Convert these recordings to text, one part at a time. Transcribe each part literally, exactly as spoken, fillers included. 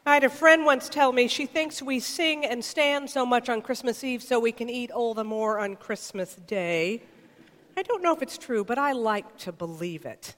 I had a friend once tell me she thinks we sing and stand so much on Christmas Eve so we can eat all the more on Christmas Day. I don't know if it's true, but I like to believe it.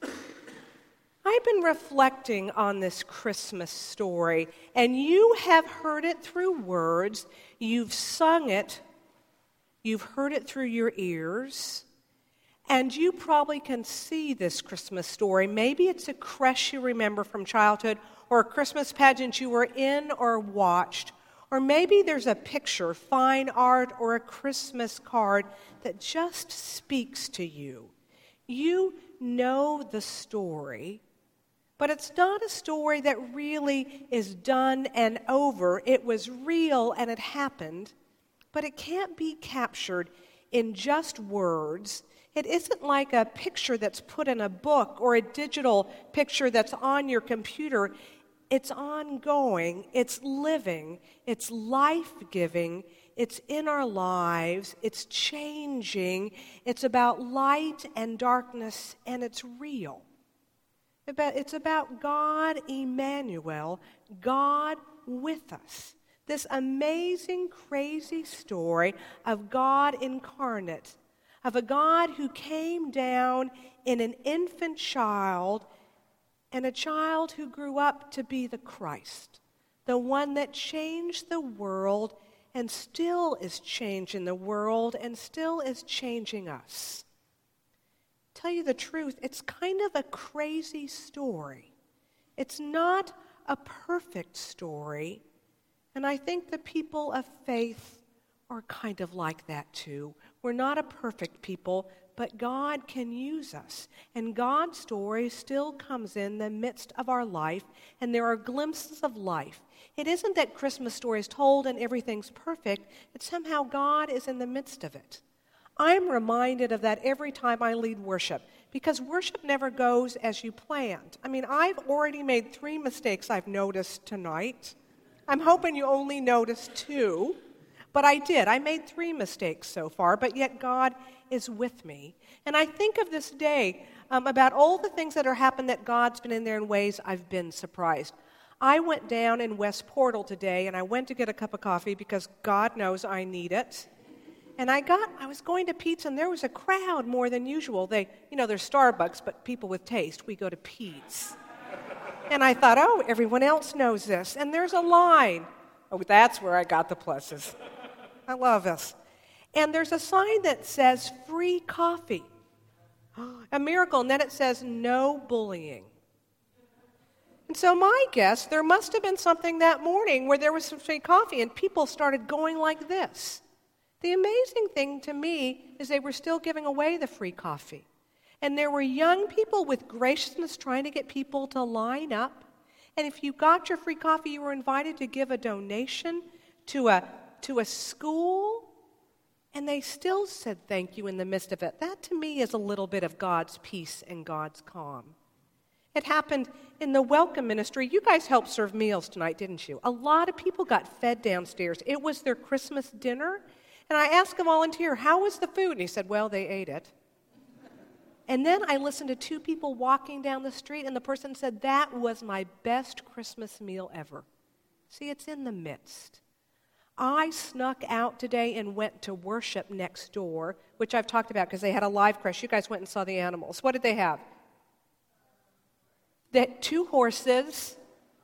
I've been reflecting on this Christmas story, and you have heard it through words, you've sung it, you've heard it through your ears, and you probably can see this Christmas story. Maybe it's a creche you remember from childhood, or a Christmas pageant you were in or watched, or maybe there's a picture, fine art, or a Christmas card that just speaks to you. You know the story, but it's not a story that really is done and over. It was real and it happened, but it can't be captured in just words. It isn't like a picture that's put in a book or a digital picture that's on your computer. It's ongoing, it's living, it's life-giving, it's in our lives, it's changing, it's about light and darkness, and it's real. It's about God Emmanuel, God with us. This amazing, crazy story of God incarnate, of a God who came down in an infant child, and a child who grew up to be the Christ, the one that changed the world and still is changing the world and still is changing us. Tell you the truth, it's kind of a crazy story. It's not a perfect story, and I think the people of faith are kind of like that too. We're not a perfect people, but God can use us. And God's story still comes in the midst of our life, and there are glimpses of life. It isn't that Christmas story is told and everything's perfect. It's somehow God is in the midst of it. I'm reminded of that every time I lead worship, because worship never goes as you planned. I mean, I've already made three mistakes I've noticed tonight. I'm hoping you only noticed two, but I did. I made three mistakes so far, but yet God is with me. And I think of this day um, about all the things that are happened that God's been in there in ways I've been surprised. I went down in West Portal today, and I went to get a cup of coffee because God knows I need it. And I got, I was going to Pete's, and there was a crowd more than usual. They, you know, there's Starbucks, but people with taste, we go to Pete's. And I thought, oh, everyone else knows this. And there's a line. Oh, that's where I got the pluses. I love this. And there's a sign that says free coffee. A miracle. And then it says no bullying. And so my guess, there must have been something that morning where there was some free coffee and people started going like this. The amazing thing to me is they were still giving away the free coffee. And there were young people with graciousness trying to get people to line up. And if you got your free coffee, you were invited to give a donation to a, to a school. And they still said thank you in the midst of it. That to me is a little bit of God's peace and God's calm. It happened in the welcome ministry. You guys helped serve meals tonight, didn't you? A lot of people got fed downstairs. It was their Christmas dinner. And I asked a volunteer, how was the food? And he said, well, they ate it. And then I listened to two people walking down the street, and the person said, that was my best Christmas meal ever. See, it's in the midst. I snuck out today and went to worship next door, which I've talked about because they had a live creche. You guys went and saw the animals. What did they have? They had two horses,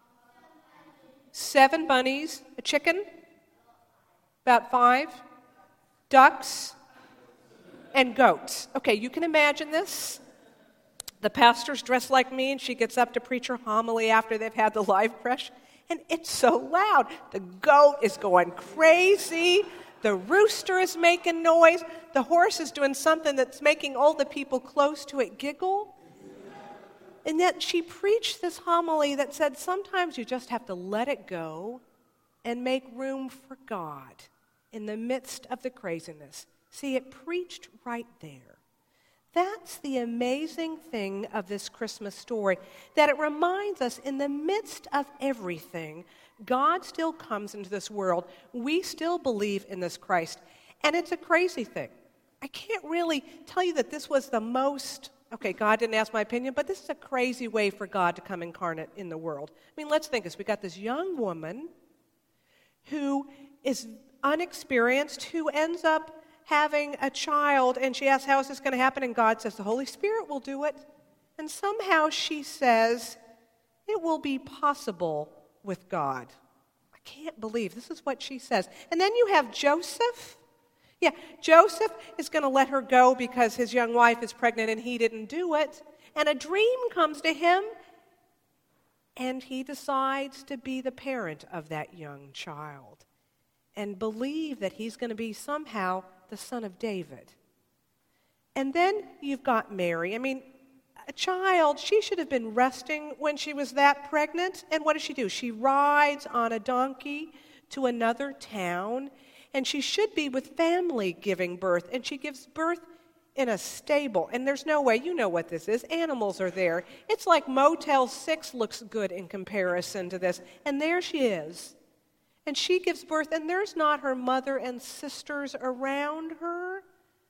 seven bunnies, a chicken, about five, ducks, and goats. Okay, you can imagine this. The pastor's dressed like me, and she gets up to preach her homily after they've had the live creche. And it's so loud. The goat is going crazy. The rooster is making noise. The horse is doing something that's making all the people close to it giggle. And yet she preached this homily that said sometimes you just have to let it go and make room for God in the midst of the craziness. See, it preached right there. That's the amazing thing of this Christmas story, that it reminds us in the midst of everything, God still comes into this world. We still believe in this Christ. And it's a crazy thing. I can't really tell you that this was the most Okay, God didn't ask my opinion, but this is a crazy way for God to come incarnate in the world. I mean, let's think this. We got this young woman who is unexperienced, who ends up having a child, and she asks, how is this going to happen? And God says, the Holy Spirit will do it. And somehow she says, it will be possible with God. I can't believe this is what she says. And then you have Joseph. Yeah, Joseph is going to let her go because his young wife is pregnant and he didn't do it. And a dream comes to him, and he decides to be the parent of that young child and believe that he's going to be somehow the son of David. And then you've got Mary. I mean, a child, she should have been resting when she was that pregnant. And what does she do? She rides on a donkey to another town, and she should be with family giving birth. And she gives birth in a stable. And there's no way, you know what this is. Animals are there. It's like Motel six looks good in comparison to this. And there she is. And she gives birth, and there's not her mother and sisters around her.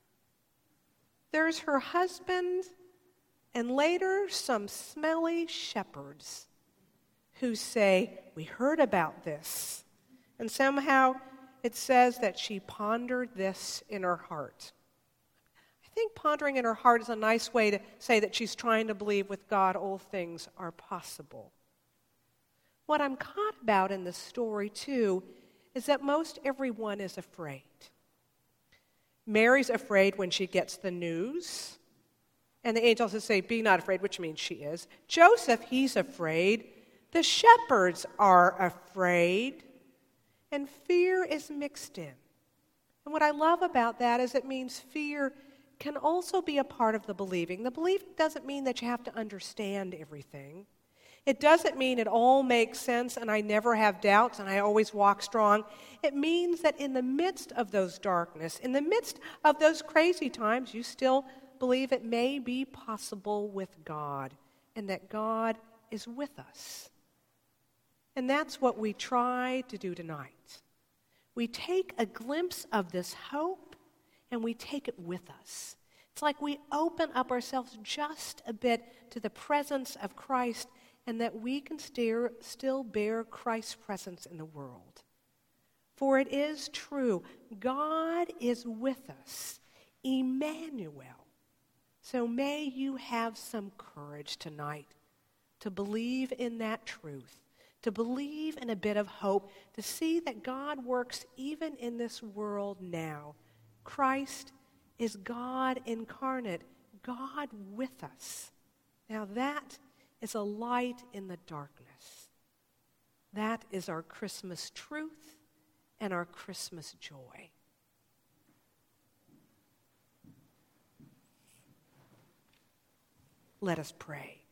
There's her husband, and later some smelly shepherds who say, we heard about this. And somehow it says that she pondered this in her heart. I think pondering in her heart is a nice way to say that she's trying to believe with God all things are possible. What I'm caught about in this story, too, is that most everyone is afraid. Mary's afraid when she gets the news. And the angels say, be not afraid, which means she is. Joseph, he's afraid. The shepherds are afraid. And fear is mixed in. And what I love about that is it means fear can also be a part of the believing. The believing doesn't mean that you have to understand everything. It doesn't mean it all makes sense and I never have doubts and I always walk strong. It means that in the midst of those darkness, in the midst of those crazy times, you still believe it may be possible with God and that God is with us. And that's what we try to do tonight. We take a glimpse of this hope and we take it with us. It's like we open up ourselves just a bit to the presence of Christ, and that we can steer, still bear Christ's presence in the world. For it is true, God is with us, Emmanuel. So may you have some courage tonight to believe in that truth, to believe in a bit of hope, to see that God works even in this world now. Christ is God incarnate, God with us. Now that is a light in the darkness. That is our Christmas truth and our Christmas joy. Let us pray.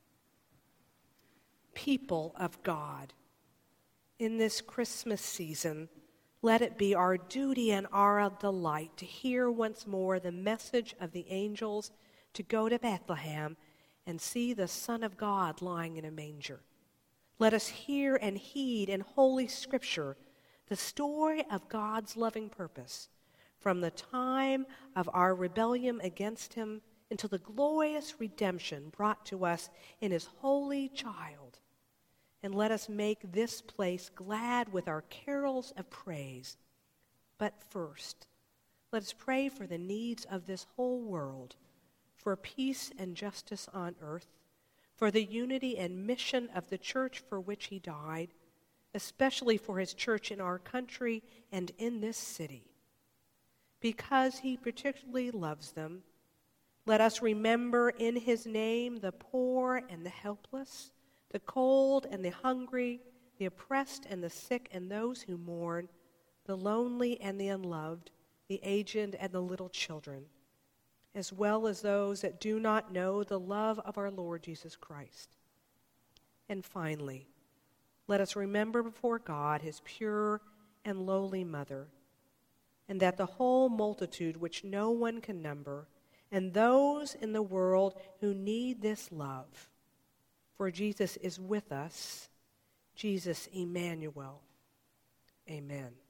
People of God, in this Christmas season, let it be our duty and our delight to hear once more the message of the angels to go to Bethlehem and see the Son of God lying in a manger. Let us hear and heed in Holy Scripture the story of God's loving purpose from the time of our rebellion against him until the glorious redemption brought to us in his holy child. And let us make this place glad with our carols of praise. But first, let us pray for the needs of this whole world, for peace and justice on earth, for the unity and mission of the church for which he died, especially for his church in our country and in this city. Because he particularly loves them, let us remember in his name the poor and the helpless, the cold and the hungry, the oppressed and the sick and those who mourn, the lonely and the unloved, the aged and the little children, as well as those that do not know the love of our Lord Jesus Christ. And finally, let us remember before God his pure and lowly mother, and that the whole multitude which no one can number, and those in the world who need this love. For Jesus is with us, Jesus Emmanuel. Amen.